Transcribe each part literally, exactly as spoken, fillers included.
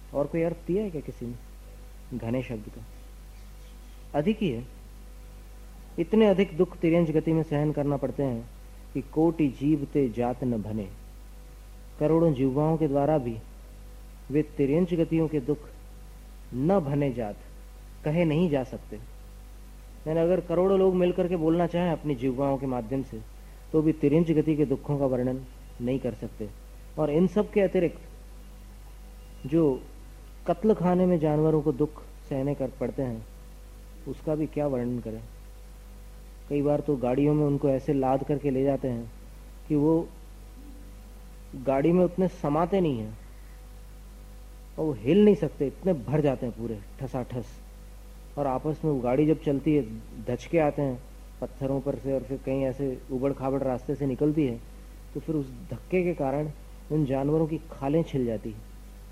और कोई अर्थ दिया है क्या किसी ने घने शब्द का? अधिक ही है। इतने अधिक दुख तिर्यंच गति में सहन करना पड़ते हैं कि कोटि जीवते जात न भने। करोड़ों जीवाओं के द्वारा भी वे तिर्यंच गतियों के दुख न भने जात, कहे नहीं जा सकते। यानी अगर करोड़ों लोग मिलकर के बोलना चाहें अपनी जीवाओं के माध्यम से, तो भी तिर्यंच गति के दुखों का वर्णन नहीं कर सकते। और इन सब के अतिरिक्त जो कत्ल खाने में जानवरों को दुख सहने कर पड़ते हैं, उसका भी क्या वर्णन करें। कई बार तो गाड़ियों में उनको ऐसे लाद करके ले जाते हैं कि वो गाड़ी में उतने समाते नहीं हैं और वो हिल नहीं सकते, इतने भर जाते हैं पूरे ठसाठस। और आपस में वो गाड़ी जब चलती है धचके आते हैं पत्थरों पर से, और फिर कहीं ऐसे उबड़ खाबड़ रास्ते से निकलती है, तो फिर उस धक्के के कारण उन जानवरों की खालें छिल जाती है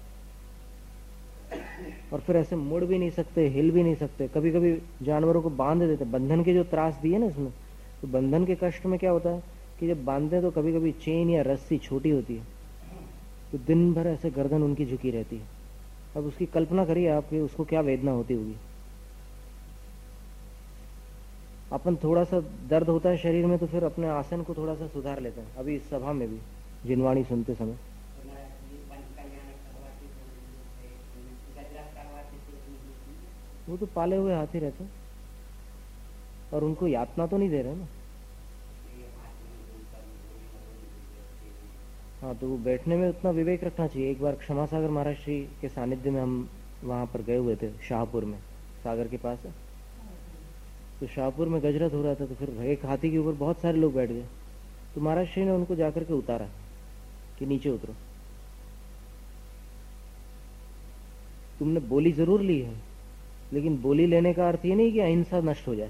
और फिर ऐसे मुड़ भी नहीं सकते, हिल भी नहीं सकते। कभी कभी जानवरों को बांध देते, बंधन के जो त्रास दिए ना इसमें, तो बंधन के कष्ट में क्या होता है कि जब बांधते हैं तो कभी कभी चेन या रस्सी छोटी होती है, तो दिन भर ऐसे गर्दन उनकी झुकी रहती है। अब उसकी कल्पना करिए आप कि उसको क्या वेदना होती होगी। अपन थोड़ा सा दर्द होता है शरीर में तो फिर अपने आसन को थोड़ा सा सुधार लेते हैं। अभी इस सभा में भी जिनवाणी सुनते समय वो तो पाले हुए हाथी रहते और उनको यातना तो नहीं दे रहे ना। हाँ, तो वो बैठने में उतना विवेक रखना चाहिए। एक बार क्षमा सागर महाराज श्री के सानिध्य में हम वहां पर गए हुए थे, शाहपुर में, सागर के पास है। तो शाहपुर में गजरत हो रहा था, तो फिर एक हाथी के ऊपर बहुत सारे लोग बैठ गए। तो महाराज श्री ने उनको जाकर के उतारा कि नीचे उतरो, तुमने बोली जरूर ली है, लेकिन बोली लेने का अर्थ ये नहीं कि अहिंसा नष्ट हो जाए,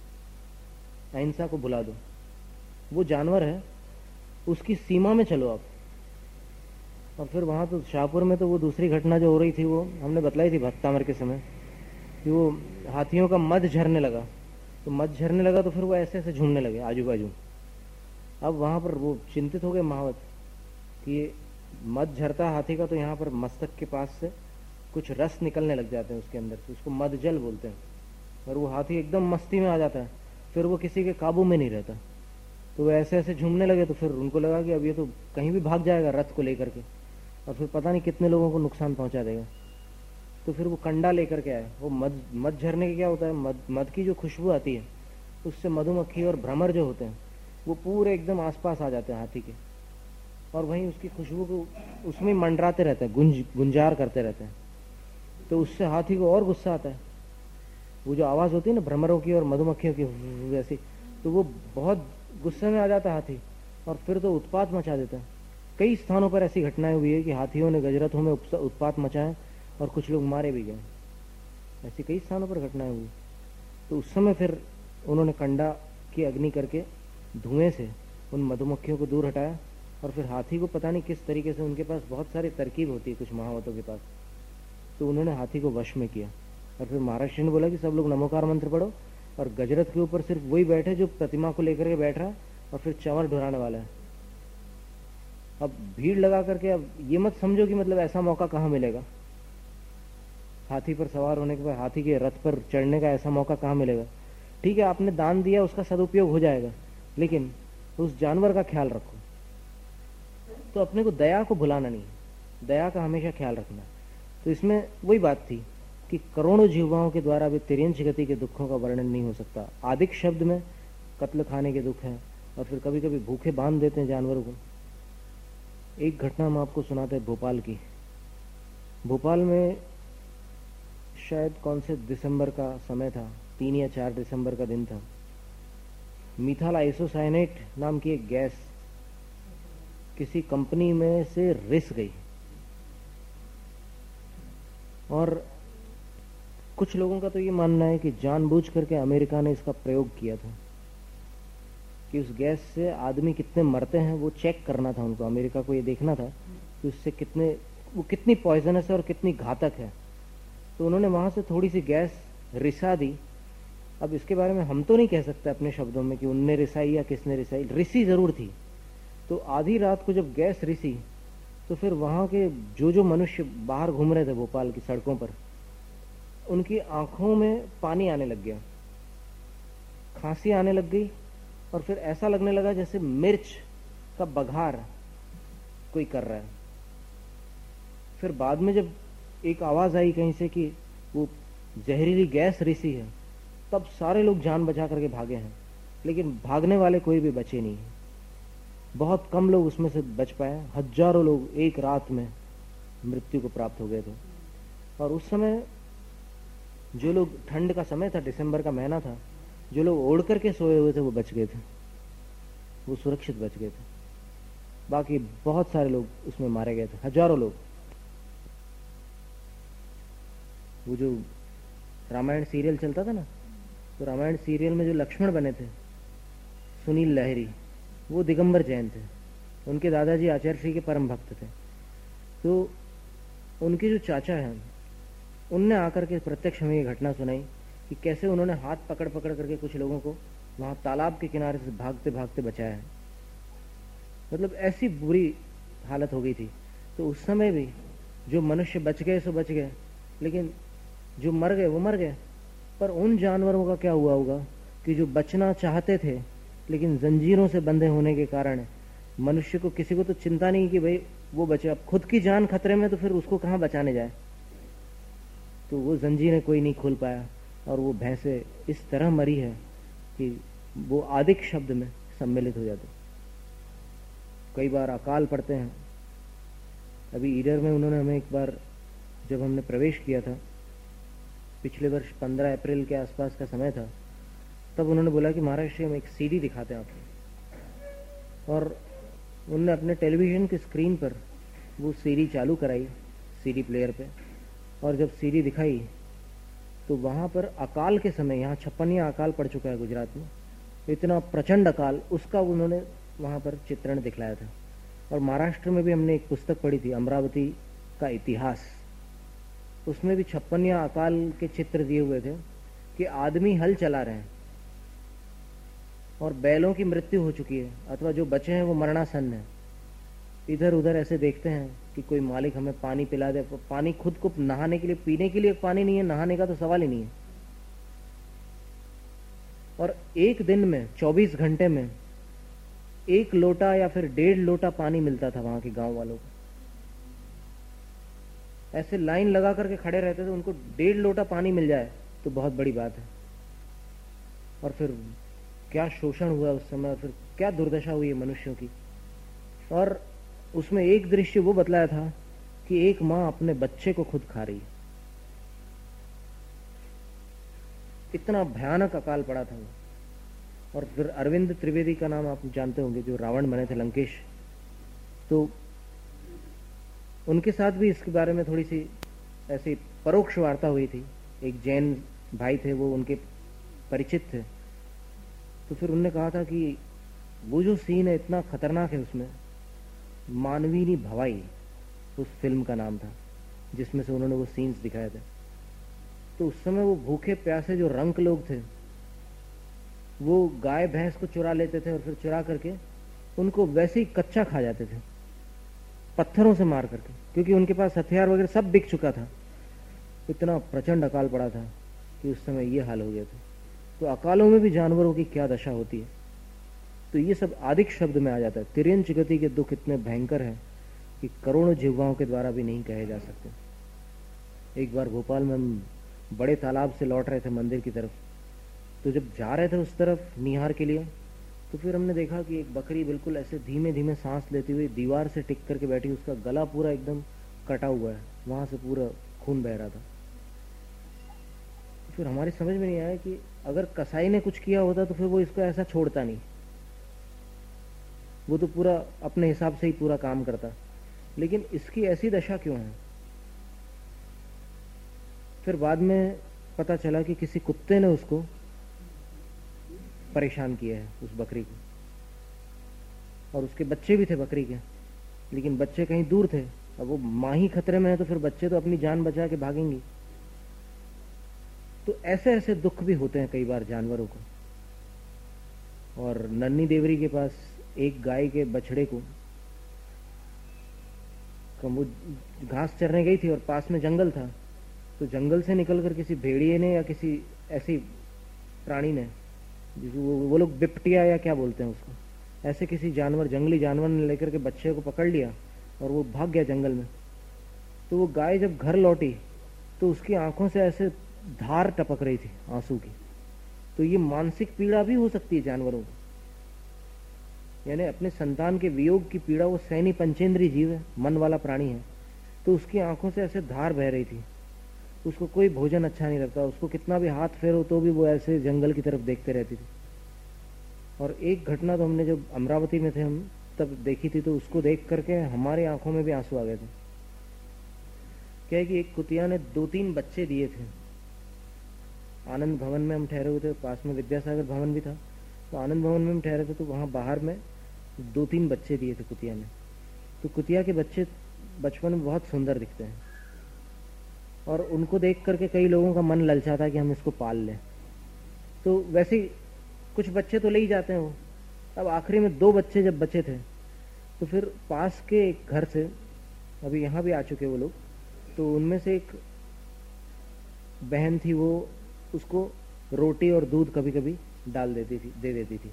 अहिंसा को भुला दो। वो जानवर है, उसकी सीमा में चलो आप। और फिर वहां तो शाहपुर में तो वो दूसरी घटना जो हो रही थी वो हमने बतलाई थी भक्तामर के समय, कि वो हाथियों का मध झरने लगा। तो मध झरने लगा तो फिर वो ऐसे ऐसे झूमने लगे आजू बाजू। अब वहां पर वो चिंतित हो गए महावत कि ये मध झरता हाथी का, तो यहाँ पर मस्तक के पास से कुछ रस निकलने लग जाते हैं उसके अंदर से, उसको मध जल बोलते हैं। और वो हाथी एकदम मस्ती में आ जाता है, फिर वो किसी के काबू में नहीं रहता। तो वो ऐसे ऐसे झूमने लगे, तो फिर उनको लगा कि अब ये तो कहीं भी भाग जाएगा रथ को लेकर के, और फिर पता नहीं कितने लोगों को नुकसान पहुंचा देगा। तो फिर वो कंडा लेकर के आए। वो मध मध झरने के क्या होता है, मध मध की जो खुशबू आती है उससे मधुमक्खी और भ्रमर जो होते हैं वो पूरे एकदम आसपास आ जाते हैं हाथी के, और वहीं उसकी खुशबू को उसमें मंडराते रहते हैं, गुंज गुंजार करते रहते हैं। तो उससे हाथी को और गुस्सा आता है। वो जो आवाज होती है ना भ्रमरों की और मधुमक्खियों की वैसी, तो वो बहुत गुस्से में आ जाता है हाथी, और फिर तो उत्पात मचा देता है। कई स्थानों पर ऐसी घटनाएं हुई है कि हाथियों ने गजरथों में उत्पात मचाए और कुछ लोग मारे भी गए। ऐसी कई स्थानों पर घटनाएं हुई। तो उस समय फिर उन्होंने कंडा की अग्नि करके धुएं से उन मधुमक्खियों को दूर हटाया, और फिर हाथी को पता नहीं किस तरीके से, उनके पास बहुत सारी तरकीब होती है कुछ महावतों के पास, तो उन्होंने हाथी को वश में किया। और फिर महाराष्ट्र ने बोला कि सब लोग नमोकार मंत्र पढ़ो, और गजरथ के ऊपर सिर्फ वही बैठे जो प्रतिमा को लेकर के बैठ रहा है, और फिर चंवर ढुराने वाला है। अब भीड़ लगा करके, अब ये मत समझो कि मतलब ऐसा मौका कहाँ मिलेगा, हाथी पर सवार होने के बाद हाथी के रथ पर चढ़ने का ऐसा मौका कहाँ मिलेगा। ठीक है, आपने दान दिया, उसका सदुपयोग हो जाएगा, लेकिन उस जानवर का ख्याल रखो। तो अपने को दया को भुलाना नहीं, दया का हमेशा ख्याल रखना। तो इसमें वही बात थी कि करोड़ों जीवाओं के द्वारा भी तिर्यंच गति के दुखों का वर्णन नहीं हो सकता। आदिक शब्द में कत्ल खाने के दुख हैं, और फिर कभी कभी भूखे बांध देते हैं जानवरों को। एक घटना हम आपको सुनाते हैं भोपाल की। भोपाल में शायद कौन से दिसंबर का समय था, तीन या चार दिसंबर का दिन था। मिथाइल आइसोसाइनेट नाम की एक गैस किसी कंपनी में से रिस गई, और कुछ लोगों का तो ये मानना है कि जानबूझ करके अमेरिका ने इसका प्रयोग किया था, कि उस गैस से आदमी कितने मरते हैं वो चेक करना था उनको। अमेरिका को ये देखना था कि उससे कितने, वो कितनी पॉइजनस है और कितनी घातक है। तो उन्होंने वहां से थोड़ी सी गैस रिसा दी। अब इसके बारे में हम तो नहीं कह सकते अपने शब्दों में कि उनने रिसाई या किसने रिसाई, रिसी जरूर थी। तो आधी रात को जब गैस रिसी तो फिर वहां के जो जो मनुष्य बाहर घूम रहे थे भोपाल की सड़कों पर, उनकी आंखों में पानी आने लग गया, खांसी आने लग गई, और फिर ऐसा लगने लगा जैसे मिर्च का बघार कोई कर रहा है। फिर बाद में जब एक आवाज आई कहीं से कि वो जहरीली गैस रिसी है, तब सारे लोग जान बचा करके भागे हैं, लेकिन भागने वाले कोई भी बचे नहीं। बहुत कम लोग उसमें से बच पाए, हजारों लोग एक रात में मृत्यु को प्राप्त हो गए थे। और उस समय जो लोग, ठंड का समय था, दिसंबर का महीना था, जो लोग ओढ़ करके सोए हुए थे वो बच गए थे, वो सुरक्षित बच गए थे। बाकी बहुत सारे लोग उसमें मारे गए थे, हजारों लोग। वो जो रामायण सीरियल चलता था ना, तो रामायण सीरियल में जो लक्ष्मण बने थे, सुनील लहरी, वो दिगंबर जैन थे। उनके दादाजी आचार्य श्री के परम भक्त थे। तो उनके जो चाचा हैं, उनने आकर के प्रत्यक्ष हमें ये घटना सुनाई कि कैसे उन्होंने हाथ पकड़ पकड़ करके कुछ लोगों को वहां तालाब के किनारे से भागते भागते बचाया है। मतलब ऐसी बुरी हालत हो गई थी। तो उस समय भी जो मनुष्य बच गए सो बच गए, लेकिन जो मर गए वो मर गए। पर उन जानवरों का क्या हुआ होगा कि जो बचना चाहते थे, लेकिन जंजीरों से बंधे होने के कारण मनुष्य को, किसी को तो चिंता नहीं कि भाई वो बचे, अब खुद की जान खतरे में, तो फिर उसको कहां बचाने जाए। तो वो जंजीरें कोई नहीं खोल पाया, और वो भैंसे इस तरह मरी है कि वो आदिक शब्द में सम्मिलित हो जाते। कई बार अकाल पड़ते हैं। अभी ईडर में उन्होंने हमें एक बार, जब हमने प्रवेश किया था, पिछले वर्ष पंद्रह अप्रैल के आसपास का समय था, तब उन्होंने बोला कि महाराज श्री हम एक सीडी दिखाते हैं आपको। और उन्होंने अपने टेलीविजन की स्क्रीन पर वो सीडी चालू कराई, सीडी प्लेयर पे, और जब सीडी दिखाई तो वहां पर अकाल के समय, यहाँ छप्पनिया अकाल पड़ चुका है गुजरात में, इतना प्रचंड अकाल, उसका उन्होंने वहां पर चित्रण दिखलाया था। और महाराष्ट्र में भी हमने एक पुस्तक पढ़ी थी, अमरावती का इतिहास, उसमें भी छप्पनिया अकाल के चित्र दिए हुए थे कि आदमी हल चला रहे हैं और बैलों की मृत्यु हो चुकी है, अथवा जो बचे हैं वो मरणासन्न है। इधर उधर ऐसे देखते हैं कि कोई मालिक हमें पानी पिला दे। पानी खुद को नहाने के लिए, पीने के लिए पानी नहीं है, नहाने का तो सवाल ही नहीं है। और एक दिन में, चौबीस घंटे में एक लोटा या फिर डेढ़ लोटा पानी मिलता था वहां के गांव वालों को। ऐसे लाइन लगा करके खड़े रहते थे, उनको डेढ़ लोटा पानी मिल जाए तो बहुत बड़ी बात है। और फिर क्या शोषण हुआ उस समय, फिर क्या दुर्दशा हुई है मनुष्यों की। और उसमें एक दृश्य वो बतलाया था कि एक मां अपने बच्चे को खुद खा रही है। इतना भयानक अकाल पड़ा था वो। और फिर अरविंद त्रिवेदी का नाम आप जानते होंगे, जो रावण बने थे लंकेश, तो उनके साथ भी इसके बारे में थोड़ी सी ऐसी परोक्ष वार्ता हुई थी। एक जैन भाई थे, वो उनके परिचित थे। तो फिर उन्होंने कहा था कि वो जो सीन है इतना खतरनाक है, उसमें मानवीनी भवाई उस फिल्म का नाम था, जिसमें से उन्होंने वो सीन्स दिखाए थे। तो उस समय वो भूखे प्यासे जो रंक लोग थे, वो गाय भैंस को चुरा लेते थे और फिर चुरा करके उनको वैसे ही कच्चा खा जाते थे, पत्थरों से मार करके, क्योंकि उनके पास हथियार वगैरह सब बिक चुका था। इतना प्रचंड अकाल पड़ा था कि उस समय ये हाल हो गया था। तो अकालों में भी जानवरों की क्या दशा होती है। तो ये सब आदिक शब्द में आ जाता है। तिर्यंच गति के दुख इतने भयंकर हैं कि करोड़ों जिह्वाओं के द्वारा भी नहीं कहे जा सकते। एक बार भोपाल में हम बड़े तालाब से लौट रहे थे मंदिर की तरफ, तो जब जा रहे थे उस तरफ निहार के लिए, तो फिर हमने देखा कि एक बकरी बिल्कुल ऐसे धीमे धीमे सांस लेती हुई दीवार से टिक करके बैठी, उसका गला पूरा एकदम कटा हुआ है, वहां से पूरा खून बह रहा था। फिर हमारी समझ में नहीं आया कि अगर कसाई ने कुछ किया होता तो फिर वो इसको ऐसा छोड़ता नहीं, वो तो पूरा अपने हिसाब से ही पूरा काम करता, लेकिन इसकी ऐसी दशा क्यों है। फिर बाद में पता चला कि किसी कुत्ते ने उसको परेशान किया है, उस बकरी को, और उसके बच्चे भी थे बकरी के, लेकिन बच्चे कहीं दूर थे। अब वो मां ही खतरे में है तो फिर बच्चे तो अपनी जान बचा के भागेंगी। तो ऐसे ऐसे दुख भी होते हैं कई बार जानवरों को। और नन्ही देवरी के पास एक गाय के बछड़े को वो घास चरने गई थी और पास में जंगल था, तो जंगल से निकलकर किसी भेड़िए ने या किसी ऐसी प्राणी ने, वो, वो लोग बिपटिया या क्या बोलते हैं उसको, ऐसे किसी जानवर, जंगली जानवर ने लेकर के बच्चे को पकड़ लिया और वो भाग गया जंगल में। तो वो गाय जब घर लौटी तो उसकी आंखों से ऐसे धार टपक रही थी आंसू की। तो ये मानसिक पीड़ा भी हो सकती है जानवरों को, यानी अपने संतान के वियोग की पीड़ा वो सैनी पंचेंद्रीय जीव है, मन वाला प्राणी है, तो उसकी आंखों से ऐसे धार बह रही थी। उसको कोई भोजन अच्छा नहीं लगता, उसको कितना भी हाथ फेरो तो भी वो ऐसे जंगल की तरफ देखते रहती थी। और एक घटना तो हमने जब अमरावती में थे हम तब देखी थी, तो उसको देख करके हमारी आंखों में भी आंसू आ गए थे। क्या है कि एक कुतिया ने दो तीन बच्चे दिए थे। आनंद भवन में हम ठहरे हुए थे, पास में विद्यासागर भवन भी था, तो आनंद भवन में हम ठहरे थे, तो वहां बाहर में दो तीन बच्चे दिए थे कुतिया ने। तो कुतिया के बच्चे बचपन में बहुत सुंदर दिखते हैं और उनको देख करके कई लोगों का मन ललचाता है कि हम इसको पाल लें। तो वैसे ही कुछ बच्चे तो ले ही जाते हैं वो। अब आखिरी में दो बच्चे जब बचे थे तो फिर पास के एक घर से, अभी यहाँ भी आ चुके वो लोग, तो उनमें से एक बहन थी, वो उसको रोटी और दूध कभी कभी डाल देती थी, दे देती थी।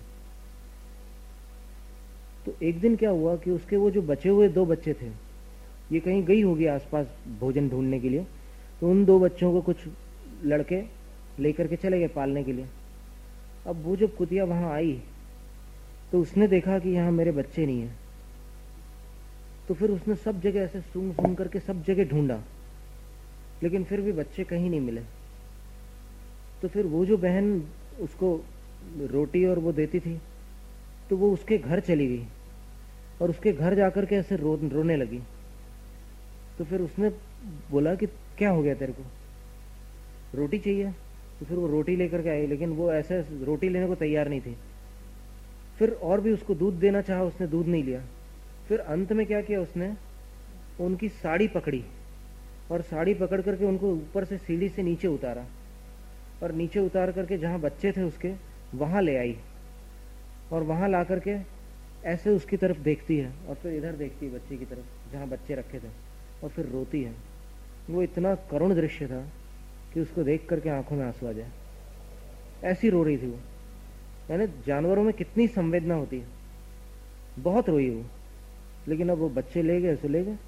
तो एक दिन क्या हुआ कि उसके वो जो बचे हुए दो बच्चे थे, ये कहीं गई होगी आसपास भोजन ढूंढने के लिए, तो उन दो बच्चों को कुछ लड़के लेकर के चले गए पालने के लिए। अब वो जब कुतिया वहां आई तो उसने देखा कि यहाँ मेरे बच्चे नहीं है, तो फिर उसने सब जगह ऐसे सूंघ सूंघ करके सब जगह ढूंढा, लेकिन फिर भी बच्चे कहीं नहीं मिले। तो फिर वो जो बहन उसको रोटी और वो देती थी, तो वो उसके घर चली गई और उसके घर जाकर के ऐसे रो, रोने लगी। तो फिर उसने बोला कि क्या हो गया तेरे को, रोटी चाहिए? तो फिर वो रोटी लेकर के आई, लेकिन वो ऐसे रोटी लेने को तैयार नहीं थी। फिर और भी उसको दूध देना चाहा, उसने दूध नहीं लिया। फिर अंत में क्या किया उसने, उनकी साड़ी पकड़ी और साड़ी पकड़ करके उनको ऊपर से सीढ़ी से नीचे उतारा और नीचे उतार करके जहां बच्चे थे उसके वहां ले आई और वहां ला करके ऐसे उसकी तरफ देखती है और फिर इधर देखती है बच्चे की तरफ जहां बच्चे रखे थे और फिर रोती है। वो इतना करुण दृश्य था कि उसको देख करके आंखों में आंसू आ जाए, ऐसी रो रही थी वो। यानी जानवरों में कितनी संवेदना होती है, बहुत रोई वो, लेकिन अब वो बच्चे ले गए सो ले गए।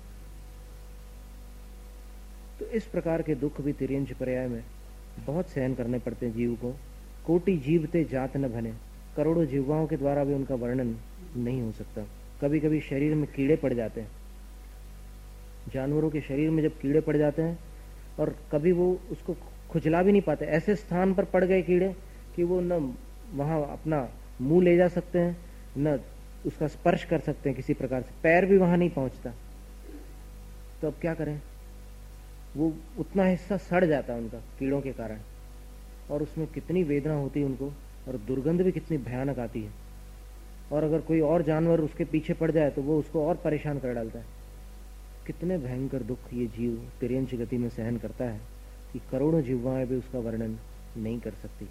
तो इस प्रकार के दुख भी तिर्यंच पर्याय में बहुत सहन करने पड़ते हैं जीव को। कोटि जीवते जात न बने, करोड़ों जीवाओं के द्वारा भी उनका वर्णन नहीं हो सकता। कभी कभी शरीर में कीड़े पड़ जाते हैं, जानवरों के शरीर में जब कीड़े पड़ जाते हैं और कभी वो उसको खुजला भी नहीं पाते, ऐसे स्थान पर पड़ गए कीड़े कि वो न वहां अपना मुंह ले जा सकते हैं, न उसका स्पर्श कर सकते हैं किसी प्रकार से, पैर भी वहां नहीं पहुंचता। तो अब क्या करें, वो उतना हिस्सा सड़ जाता है उनका कीड़ों के कारण, और उसमें कितनी वेदना होती है उनको, और दुर्गंध भी कितनी भयानक आती है। और अगर कोई और जानवर उसके पीछे पड़ जाए तो वो उसको और परेशान कर डालता है। कितने भयंकर दुख ये जीव तिर्यंच गति में सहन करता है कि करोड़ों जीवाएं भी उसका वर्णन नहीं कर सकती।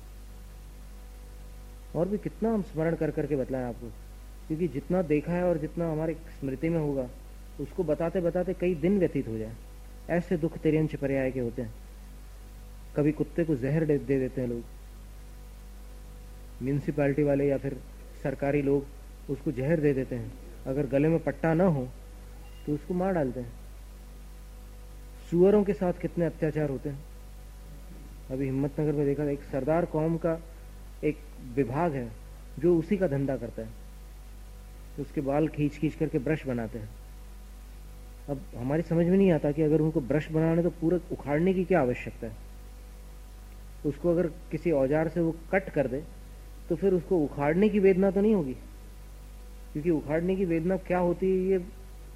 और भी कितना हम स्मरण कर करके बतलाएं आपको, क्योंकि जितना देखा है और जितना हमारे स्मृति में होगा उसको बताते बताते कई दिन व्यतीत हो जाए। ऐसे दुख तिर्यंच पर्याय के होते हैं। कभी कुत्ते को जहर दे, दे देते हैं लोग, म्यूनिसिपैलिटी वाले या फिर सरकारी लोग उसको जहर दे देते हैं। अगर गले में पट्टा ना हो तो उसको मार डालते हैं। सुअरों के साथ कितने अत्याचार होते हैं। अभी हिम्मतनगर में देखा, एक सरदार कौम का एक विभाग है जो उसी का धंधा करता है, उसके बाल खींच खींच करके ब्रश बनाते हैं। अब हमारी समझ में नहीं आता कि अगर उनको ब्रश बनाने तो पूरा उखाड़ने की क्या आवश्यकता है। उसको अगर किसी औजार से वो कट कर दे तो फिर उसको उखाड़ने की वेदना तो नहीं होगी, क्योंकि उखाड़ने की वेदना क्या होती है ये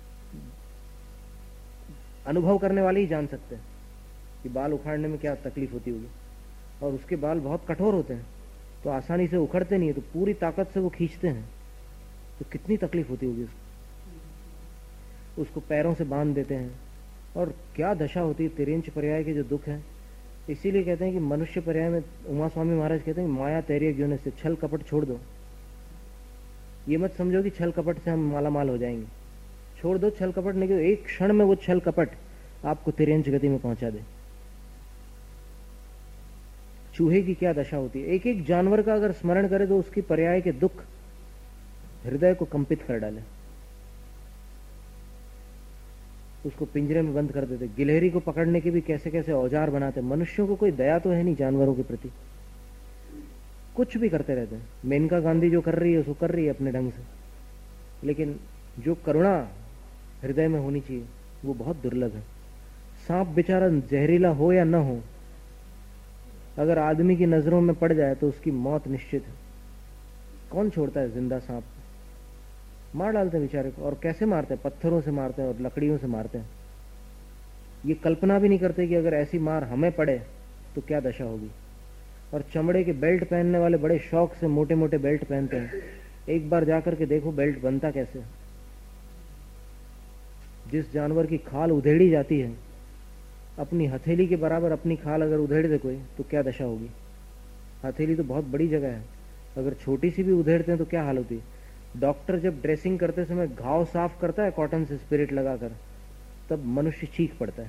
अनुभव करने वाले ही जान सकते हैं कि बाल उखाड़ने में क्या तकलीफ होती होगी। और उसके बाल बहुत कठोर होते हैं तो आसानी से उखड़ते नहीं है, तो पूरी ताकत से वो खींचते हैं, तो कितनी तकलीफ होती होगी उसको। उसको पैरों से बांध देते हैं, और क्या दशा होती है। तिर्यंच पर्याय के जो दुख है, इसीलिए कहते हैं कि मनुष्य पर्याय में उमा स्वामी महाराज कहते हैं माया तैरिय ज्ञान से, छल कपट छोड़ दो। ये मत समझो कि छल कपट से हम माला माल हो जाएंगे। छोड़ दो छल कपट, नहीं तो एक क्षण में वो छल कपट आपको तिरंज गति में पहुंचा दे। चूहे की क्या दशा होती है, एक एक जानवर का अगर स्मरण करे तो उसकी पर्याय के दुख हृदय को कंपित कर डाले, उसको पिंजरे में बंद कर देते। गिलहरी को पकड़ने के भी कैसे कैसे औजार बनाते। मनुष्यों को कोई दया तो है नहीं जानवरों के प्रति, कुछ भी करते रहते हैं। मेनका गांधी जो कर रही है उसको कर रही है अपने ढंग से, लेकिन जो करुणा हृदय में होनी चाहिए वो बहुत दुर्लभ है। सांप बेचारा जहरीला हो या न हो, अगर आदमी की नजरों में पड़ जाए तो उसकी मौत निश्चित है। कौन छोड़ता है जिंदा सांप, मार डालते हैं बेचारे को। और कैसे मारते हैं, पत्थरों से मारते हैं और लकड़ियों से मारते हैं। ये कल्पना भी नहीं करते कि अगर ऐसी मार हमें पड़े तो क्या दशा होगी। और चमड़े के बेल्ट पहनने वाले बड़े शौक से मोटे मोटे बेल्ट पहनते हैं। एक बार जाकर के देखो बेल्ट बनता कैसे। जिस जानवर की खाल उधेड़ी जाती है, अपनी हथेली के बराबर अपनी खाल अगर उधेड़ दे कोई तो क्या दशा होगी। हथेली तो बहुत बड़ी जगह है, अगर छोटी सी भी उधेड़ते हैं तो क्या हाल होती है। डॉक्टर जब ड्रेसिंग करते समय घाव साफ करता है कॉटन से स्पिरिट लगाकर, तब मनुष्य चीख पड़ता है।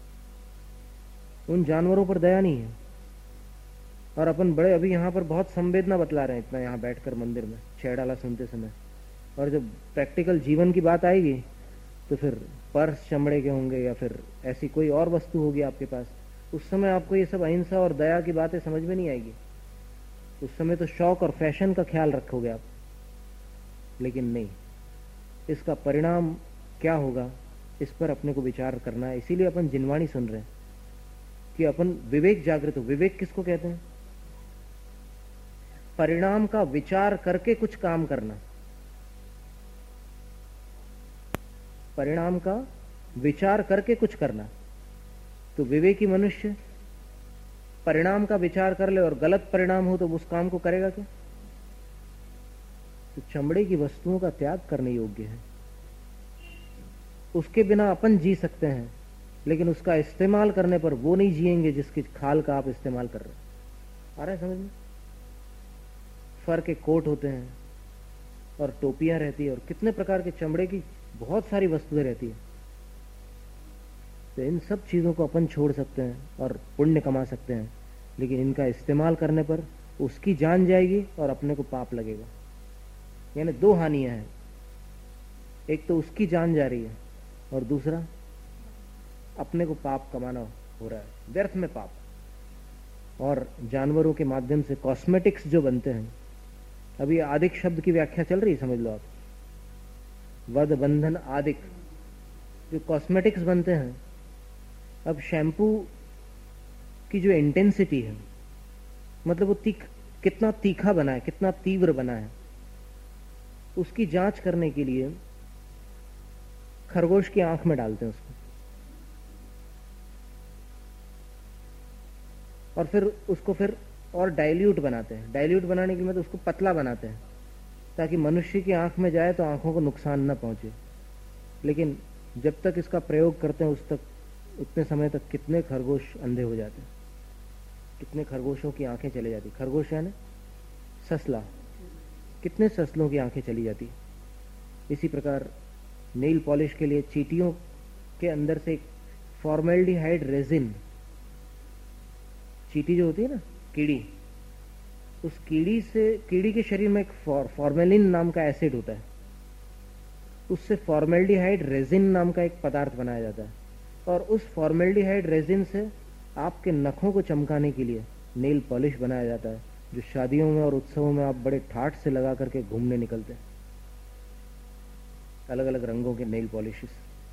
उन जानवरों पर दया नहीं है। और अपन बड़े अभी यहाँ पर बहुत संवेदना बतला रहे हैं इतना यहाँ बैठकर मंदिर में छेड़ाला सुनते समय, और जब प्रैक्टिकल जीवन की बात आएगी तो फिर पर्स चमड़े के होंगे या फिर ऐसी कोई और वस्तु होगी आपके पास, उस समय आपको ये सब अहिंसा और दया की बातें समझ में नहीं आएगी। उस समय तो शौक और फैशन का ख्याल रखोगे आप, लेकिन नहीं, इसका परिणाम क्या होगा इस पर अपने को विचार करना है। इसीलिए अपन जिनवाणी सुन रहे हैं कि अपन विवेक जागृत हो। विवेक किसको कहते हैं, परिणाम का विचार करके कुछ काम करना। परिणाम का विचार करके कुछ करना। तो विवेकी मनुष्य परिणाम का विचार कर ले और गलत परिणाम हो तो उस काम को करेगा क्या। तो चमड़े की वस्तुओं का त्याग करने योग्य है। उसके बिना अपन जी सकते हैं, लेकिन उसका इस्तेमाल करने पर वो नहीं जिएंगे जिसकी खाल का आप इस्तेमाल कर रहे हैं। आ रहा है समझ में। फर के कोट होते हैं और टोपियां रहती है और कितने प्रकार के चमड़े की बहुत सारी वस्तुएं रहती है। तो इन सब चीजों को अपन छोड़ सकते हैं और पुण्य कमा सकते हैं, लेकिन इनका इस्तेमाल करने पर उसकी जान जाएगी और अपने को पाप लगेगा। यानी दो हानियां हैं, एक तो उसकी जान जा रही है और दूसरा अपने को पाप कमाना हो रहा है, व्यर्थ में पाप। और जानवरों के माध्यम से कॉस्मेटिक्स जो बनते हैं, अभी आदिक शब्द की व्याख्या चल रही है, समझ लो आप, वध बंधन आदिक, जो कॉस्मेटिक्स बनते हैं। अब शैम्पू की जो इंटेंसिटी है, मतलब वो तीख कितना तीखा बना है, कितना तीव्र बना है, उसकी जांच करने के लिए खरगोश की आंख में डालते हैं उसको, और फिर उसको फिर और डाइल्यूट बनाते हैं। डाइल्यूट बनाने के लिए मतलब उसको पतला बनाते हैं ताकि मनुष्य की आंख में जाए तो आंखों को नुकसान न पहुंचे। लेकिन जब तक इसका प्रयोग करते हैं उस तक उतने समय तक कितने खरगोश अंधे हो जाते हैं, कितने खरगोशों की आंखें चली जाती। खरगोश है ना, ससला, कितने ससलों की आंखें चली जाती। इसी प्रकार नेल पॉलिश के लिए चींटियों के अंदर से एक फॉर्मेल्डिहाइड रेजिन, चींटी जो होती है ना, कीड़ी, उस कीड़ी से कीड़ी के शरीर में एक फॉर्मेलिन नाम का एसिड होता है, उससे फॉर्मेल्डिहाइड रेजिन नाम का एक पदार्थ बनाया जाता है। और उस फॉर्मेल्डिहाइड रेजिन से आपके नखों को चमकाने के लिए नेल पॉलिश बनाया जाता है, जो शादियों में और उत्सवों में आप बड़े ठाठ से लगा करके घूमने निकलते हैं। अलग अलग रंगों के नेल पॉलिशेस।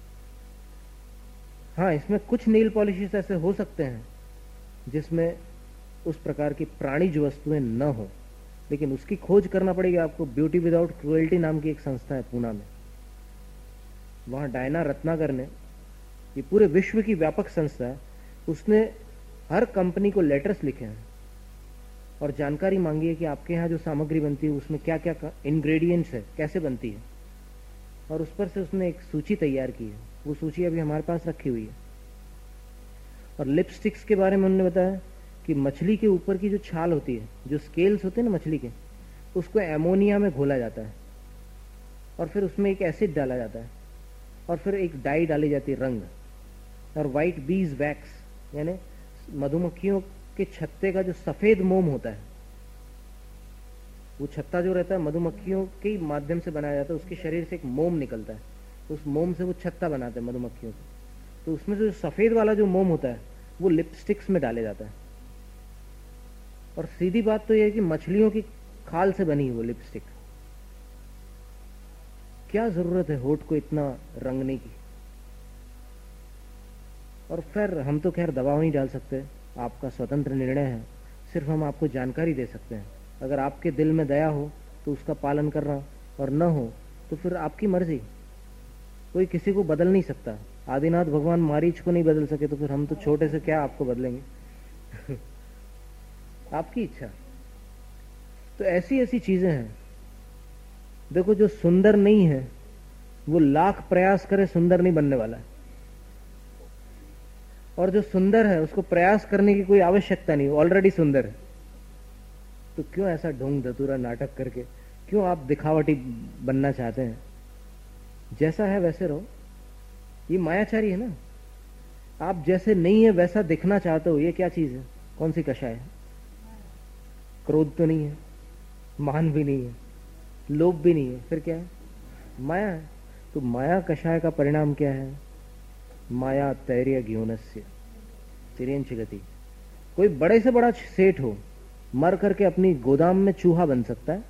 हाँ, इसमें कुछ नेल पॉलिशेस ऐसे हो सकते हैं जिसमें उस प्रकार की प्राणिज वस्तुएं न हो, लेकिन उसकी खोज करना पड़ेगी आपको। ब्यूटी विदाउट क्रुएल्टी नाम की एक संस्था है पूना में, वहां डायना रत्नाकर ने, ये पूरे विश्व की व्यापक संस्था है, उसने हर कंपनी को लेटर्स लिखे हैं और जानकारी मांगी है कि आपके यहाँ जो सामग्री बनती है उसमें क्या क्या इंग्रेडिएंट्स है, कैसे बनती है, और उस पर से उसने एक सूची तैयार की है। वो सूची अभी हमारे पास रखी हुई है। और लिपस्टिक्स के बारे में उन्होंने बताया कि मछली के ऊपर की जो छाल होती है, जो स्केल्स होते हैं ना मछली के, उसको एमोनिया में घोला जाता है और फिर उसमें एक एसिड डाला जाता है और फिर एक डाई डाली जाती है रंग, और व्हाइट बीज वैक्स, यानी मधुमक्खियों के छत्ते का जो सफेद मोम होता है, वो छत्ता जो रहता है मधुमक्खियों के माध्यम से बनाया जाता है, उसके शरीर से एक मोम निकलता है, उस मोम से वो छत्ता बनाते हैं मधुमक्खियों को। तो उसमें जो सफेद वाला जो मोम होता है वो लिपस्टिक्स में डाले जाता है। और सीधी बात तो यह है कि मछलियों की खाल से बनी वो लिपस्टिक, क्या जरूरत है होठ को इतना रंगने की। और फिर हम तो खैर दबाव नहीं डाल सकते, आपका स्वतंत्र निर्णय है, सिर्फ हम आपको जानकारी दे सकते हैं। अगर आपके दिल में दया हो तो उसका पालन करना, और न हो तो फिर आपकी मर्जी, कोई किसी को बदल नहीं सकता। आदिनाथ भगवान मारीच को नहीं बदल सके तो फिर हम तो छोटे से क्या आपको बदलेंगे। आपकी इच्छा। तो ऐसी ऐसी चीजें हैं। देखो, जो सुंदर नहीं है वो लाख प्रयास करे सुंदर नहीं बनने वाला है, और जो सुंदर है उसको प्रयास करने की कोई आवश्यकता नहीं, ऑलरेडी सुंदर है। तो क्यों ऐसा ढोंग धतूरा नाटक करके, क्यों आप दिखावटी बनना चाहते हैं? जैसा है वैसे रहो, ये मायाचारी है ना। आप जैसे नहीं है वैसा दिखना चाहते हो, ये क्या चीज है? कौन सी कषाय है? क्रोध तो नहीं है, मान भी नहीं है, लोभ भी नहीं है, फिर क्या है? माया है। तो माया कषाय का परिणाम क्या है? माया तैर्य ज्ञोनस्य तिर्यंच गति। कोई बड़े से बड़ा सेठ हो, मर करके अपनी गोदाम में चूहा बन सकता है।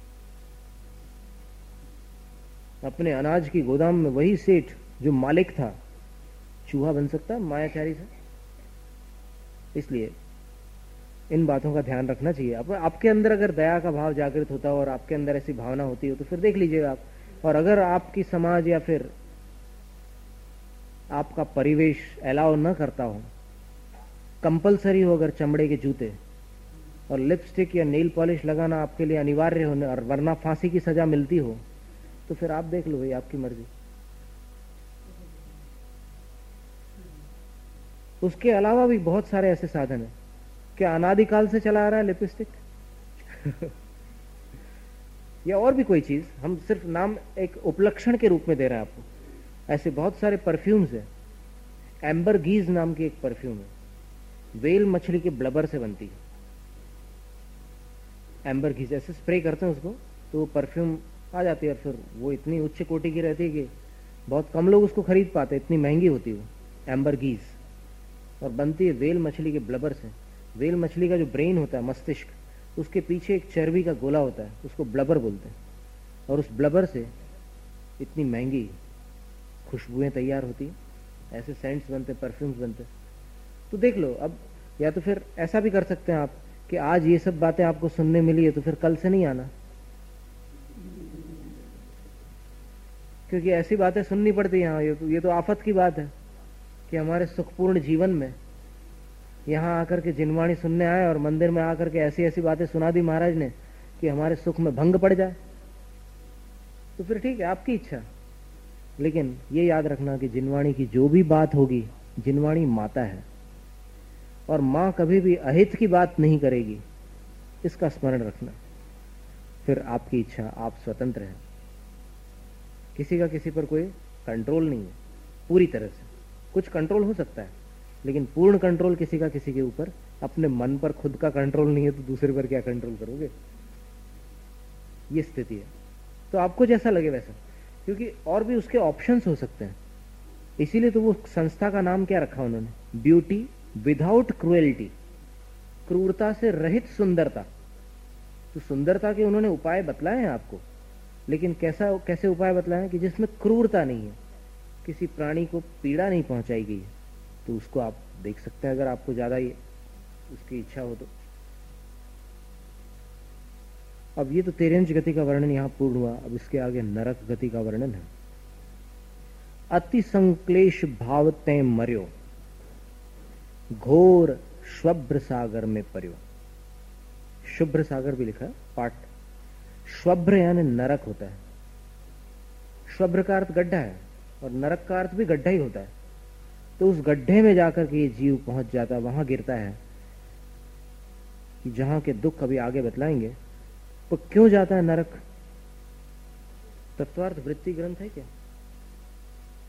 अपने अनाज की गोदाम में वही सेठ जो मालिक था चूहा बन सकता है मायाचारी से। इसलिए इन बातों का ध्यान रखना चाहिए। आप, आपके अंदर अगर दया का भाव जागृत होता हो और आपके अंदर ऐसी भावना होती हो तो फिर देख लीजिएगा आप। और अगर आपकी समाज या फिर आपका परिवेश अलाउ न करता हो, कंपलसरी हो अगर चमड़े के जूते और लिपस्टिक या नेल पॉलिश लगाना आपके लिए अनिवार्य हो और वरना फांसी की सजा मिलती हो, तो फिर आप देख लो, भाई आपकी मर्जी। उसके अलावा भी बहुत सारे ऐसे साधन हैं। क्या अनादिकाल से चला आ रहा है लिपस्टिक? या और भी कोई चीज, हम सिर्फ नाम एक उपलक्षण के रूप में दे रहे हैं आपको। ऐसे बहुत सारे परफ्यूम्स हैं। एम्बरगीज नाम की एक परफ्यूम है, वेल मछली के ब्लबर से बनती है। एम्बरगीज ऐसे स्प्रे करते हैं उसको तो वो परफ्यूम आ जाती है, और फिर वो इतनी उच्च कोटि की रहती है कि बहुत कम लोग उसको खरीद पाते, इतनी महंगी होती है वो एम्बरगीज, और बनती है वेल मछली के ब्लबर से। वेल मछली का जो ब्रेन होता है, मस्तिष्क, उसके पीछे एक चर्बी का गोला होता है, उसको ब्लबर बोलते हैं, और उस ब्लबर से इतनी महंगी खुशबुएं तैयार होती है, ऐसे सेंट्स बनते, परफ्यूम्स बनते। तो देख लो, अब या तो फिर ऐसा भी कर सकते हैं आप कि आज ये सब बातें आपको सुनने मिली है तो फिर कल से नहीं आना, क्योंकि ऐसी बातें सुननी पड़ती है यहाँ। ये तो ये तो आफत की बात है कि हमारे सुखपूर्ण जीवन में यहाँ आकर के जिनवाणी सुनने आए और मंदिर में आकर के ऐसी ऐसी बातें सुना दी महाराज ने कि हमारे सुख में भंग पड़ जाए। तो फिर ठीक है, आपकी इच्छा। लेकिन ये याद रखना कि जिनवाणी की जो भी बात होगी, जिनवाणी माता है और मां कभी भी अहित की बात नहीं करेगी, इसका स्मरण रखना। फिर आपकी इच्छा, आप स्वतंत्र हैं, किसी का किसी पर कोई कंट्रोल नहीं है पूरी तरह से। कुछ कंट्रोल हो सकता है लेकिन पूर्ण कंट्रोल किसी का किसी के ऊपर, अपने मन पर खुद का कंट्रोल नहीं है तो दूसरे पर क्या कंट्रोल करोगे? ये स्थिति है। तो आपको जैसा लगे वैसा, क्योंकि और भी उसके ऑप्शंस हो सकते हैं। इसीलिए तो वो संस्था का नाम क्या रखा उन्होंने, ब्यूटी विदाउट क्रुएल्टी, क्रूरता से रहित सुंदरता। तो सुंदरता के उन्होंने उपाय बतलाए हैं आपको, लेकिन कैसा कैसे उपाय बतलाए हैं कि जिसमें क्रूरता नहीं है, किसी प्राणी को पीड़ा नहीं पहुंचाई गई है, तो उसको आप देख सकते हैं अगर आपको ज्यादा ही उसकी इच्छा हो तो। अब ये तो तिर्यंच गति का वर्णन यहां पूर्ण हुआ। अब इसके आगे नरक गति का वर्णन है। अति संक्लेश भाव तय मर्यो, घोर श्वभ्र सागर में पर्यो। शुभ्र सागर भी लिखा है पाठ। श्वभ्र यानी नरक होता है। श्वभ्र का अर्थ गड्ढा है और नरक का अर्थ भी गड्ढा ही होता है। तो उस गड्ढे में जाकर के ये जीव पहुंच जाता है, वहां गिरता है कि जहां के दुख अभी आगे बतलाएंगे। तो क्यों जाता है नरक? तत्वार्थ वृत्ति ग्रंथ है क्या?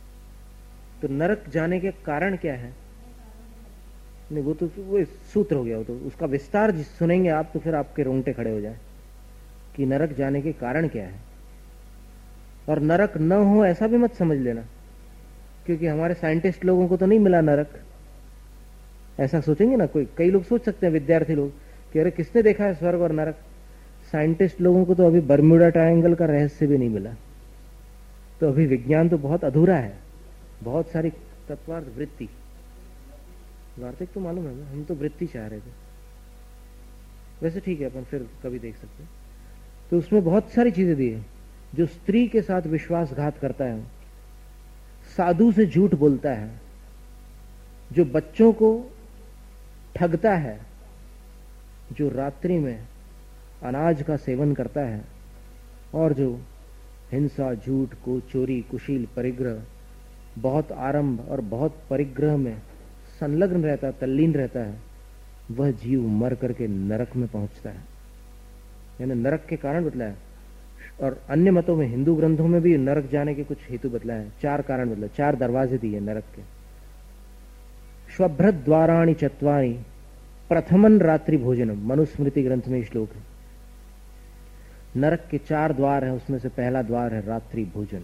तो नरक जाने के कारण क्या है? नहीं, वो तो वो सूत्र हो गया। वो तो उसका विस्तार जिस सुनेंगे आप तो फिर आपके रोंगटे खड़े हो जाए कि नरक जाने के कारण क्या है। और नरक न हो ऐसा भी मत समझ लेना, क्योंकि हमारे साइंटिस्ट लोगों को तो नहीं मिला नरक, ऐसा सोचेंगे ना कोई। कई लोग सोच सकते हैं, विद्यार्थी लोग, कि अरे किसने देखा है स्वर्ग और नरक। साइंटिस्ट लोगों को तो अभी बर्म्यूडा ट्रायंगल का रहस्य भी नहीं मिला, तो अभी विज्ञान तो बहुत अधूरा है। बहुत सारी तत्वार्थ वृत्ति, वार्तिक तो मालूम है ना, हम तो वृत्ति चाह रहे थे। वैसे ठीक है, अपन फिर कभी देख सकते हैं। तो उसमें बहुत सारी चीजें दी है। जो स्त्री के साथ विश्वासघात करता है, साधु से झूठ बोलता है, जो बच्चों को ठगता है, जो रात्रि में अनाज का सेवन करता है, और जो हिंसा, झूठ को, चोरी, कुशील, परिग्रह, बहुत आरंभ और बहुत परिग्रह में संलग्न रहता है, तल्लीन रहता है, वह जीव मर करके नरक में पहुंचता है। यानी नरक के कारण बतलाया। और अन्य मतों में, हिंदू ग्रंथों में भी नरक जाने के कुछ हेतु बतलाए हैं। चार कारण बतलाए, चार दरवाजे दिए नरक के। श्वभ्रत द्वाराणि चत्वारि प्रथमन रात्रि भोजनम, मनुस्मृति ग्रंथ में श्लोक है। नरक के चार द्वार हैं, उसमें से पहला द्वार है रात्रि भोजन।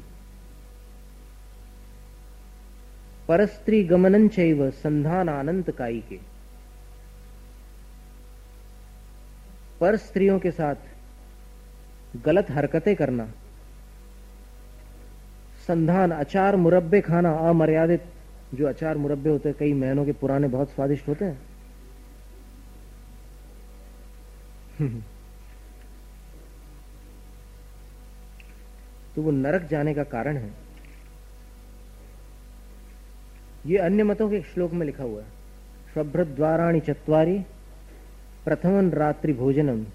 परस्त्री गमनं चैव संधान अनंत काई के, पर स्त्रियों के साथ गलत हरकतें करना, संधान, अचार मुरब्बे खाना, अमर्यादित, जो अचार मुरब्बे होते हैं कई महीनों के पुराने, बहुत स्वादिष्ट होते हैं। तो वो नरक जाने का कारण है। ये अन्य मतों के श्लोक में लिखा हुआ है। श्वभ्रत द्वाराणि चत्वारि प्रथमन रात्रि भोजनम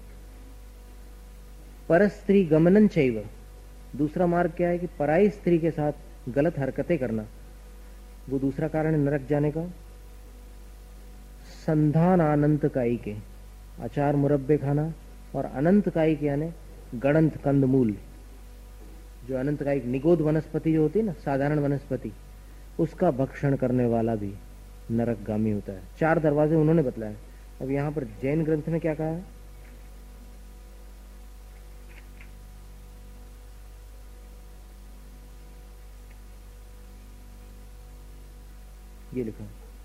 परस्त्री गमनं चैव। दूसरा मार्ग क्या है कि पराई स्त्री के साथ गलत हरकतें करना, वो दूसरा कारण है नरक जाने का। संधान अनंत काई के, अचार मुरब्बे खाना, और अनंत काई के यानी गणंत, कंदमूल, जो अनंत काई, निगोद वनस्पति जो होती है ना, साधारण वनस्पति, उसका भक्षण करने वाला भी नरकगामी होता है। चार दरवाजे उन्होंने बतलाए। अब यहां पर जैन ग्रंथ में क्या कहा है? ये लिखा,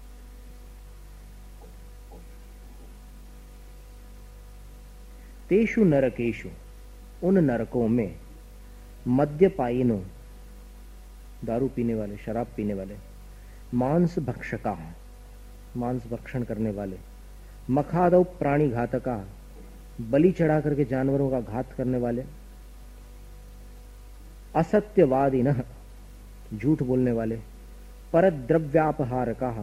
तेषु नरकेषु, उन नरकों में, मद्यपायिनो, दारू पीने वाले, शराब पीने वाले, मांस भक्षका, मांस भक्षण करने वाले, मखादौ प्राणी घातका, बलि चढ़ा करके जानवरों का घात करने वाले, असत्यवादिनः, झूठ बोलने वाले, परद्रव्यापहारका,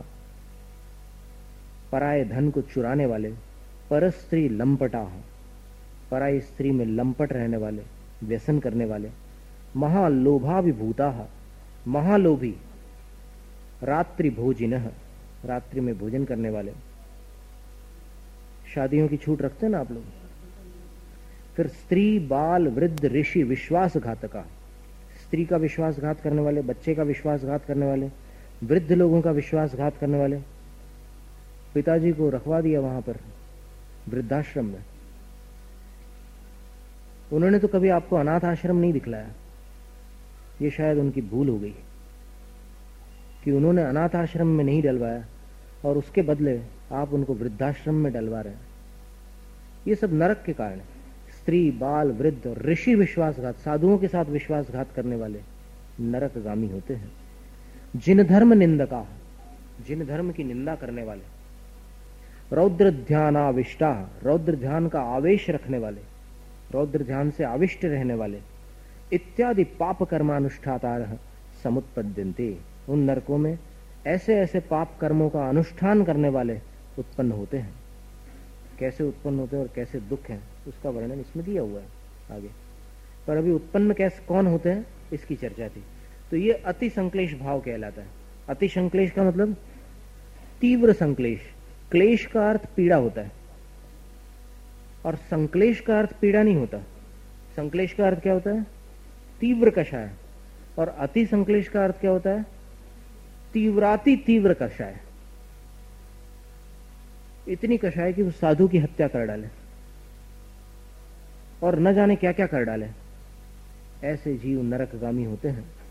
पराये धन को चुराने वाले, परस्त्री लंपटा, पराई स्त्री में लंपट रहने वाले, व्यसन करने वाले, महालोभाभिभूता, महालोभी, रात्रि भोजिनः, रात्रि में भोजन करने वाले। शादियों की छूट रखते हैं ना आप लोग। फिर स्त्री, बाल, वृद्ध, ऋषि, विश्वासघातका, स्त्री का विश्वासघात करने वाले, बच्चे का विश्वासघात करने वाले, वृद्ध लोगों का विश्वासघात करने वाले। पिताजी को रखवा दिया वहां पर वृद्धाश्रम में, उन्होंने तो कभी आपको अनाथ आश्रम नहीं दिखलाया। ये शायद उनकी भूल हो गई कि उन्होंने अनाथ आश्रम में नहीं डलवाया और उसके बदले आप उनको वृद्धाश्रम में डलवा रहे हैं। ये सब नरक के कारण है। स्त्री, बाल, वृद्ध और ऋषि विश्वासघात, साधुओं के साथ विश्वासघात करने वाले नरकगामी होते हैं। जिन धर्म निंदका, जिन धर्म की निंदा करने वाले, रौद्र ध्यानाविष्टा, रौद्र ध्यान का आवेश रखने वाले, रौद्र ध्यान से आविष्ट रहने वाले, इत्यादि पाप कर्मानुष्ठातारः समुत्पद्यन्ते, उन नरकों में ऐसे ऐसे पाप कर्मों का अनुष्ठान करने वाले उत्पन्न होते हैं। कैसे उत्पन्न होते हैं और कैसे दुख है उसका वर्णन इसमें दिया हुआ है आगे। पर अभी उत्पन्न कैसे कौन होते हैं इसकी चर्चा थी। तो ये अति संक्लेश भाव कहलाता है। अति संक्लेश का मतलब तीव्र संक्लेश। क्लेश का अर्थ पीड़ा होता है और संक्लेश का अर्थ पीड़ा नहीं होता। संक्लेश का अर्थ क्या होता है? तीव्र कषाय। और अति संक्लेश का अर्थ क्या होता है? तीव्राति तीव्र कषाय, इतनी कषाय कि वो साधु की हत्या कर डाले और न जाने क्या क्या कर डाले। ऐसे जीव नरकगामी होते हैं।